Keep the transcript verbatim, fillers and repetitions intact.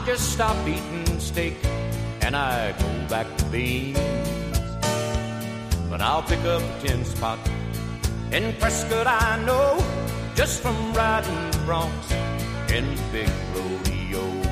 I just stop eating steak and I go back to beans. But I'll pick up a tin spot in Prescott, I know, just from riding the broncs in the big rodeo.